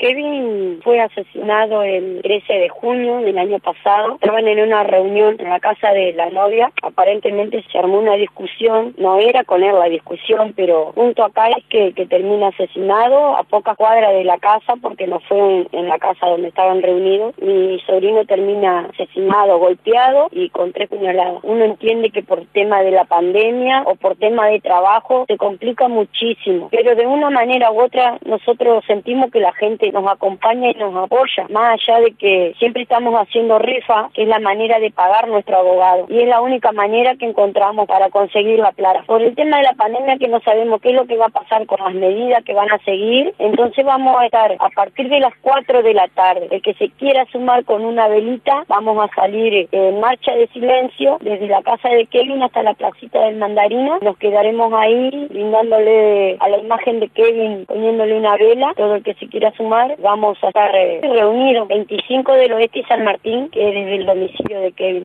Kevin fue asesinado el 13 de junio del año pasado. Estaban en una reunión en la casa de la novia. Aparentemente se armó una discusión. No era con él la discusión, pero punto acá es que termina asesinado a pocas cuadras de la casa, porque no fue en la casa donde estaban reunidos. Mi sobrino termina asesinado, golpeado y con 3 puñaladas. Uno entiende que por tema de la pandemia o por tema de trabajo se complica muchísimo, pero de una manera u otra nosotros sentimos que la gente nos acompaña y nos apoya, más allá de que siempre estamos haciendo rifa, que es la manera de pagar nuestro abogado, y es la única manera que encontramos para conseguir la plata. Por el tema de la pandemia, que no sabemos qué es lo que va a pasar con las medidas que van a seguir, entonces vamos a estar a partir de las 4 de la tarde. El que se quiera sumar con una velita, vamos a salir en marcha de silencio desde la casa de Kevin hasta la placita del Mandarina. Nos quedaremos ahí brindándole a la imagen de Kevin, poniéndole una vela. Todo el que se quiera sumar, vamos a estar reunidos 25 del Oeste y San Martín, que es desde el domicilio de Kevin.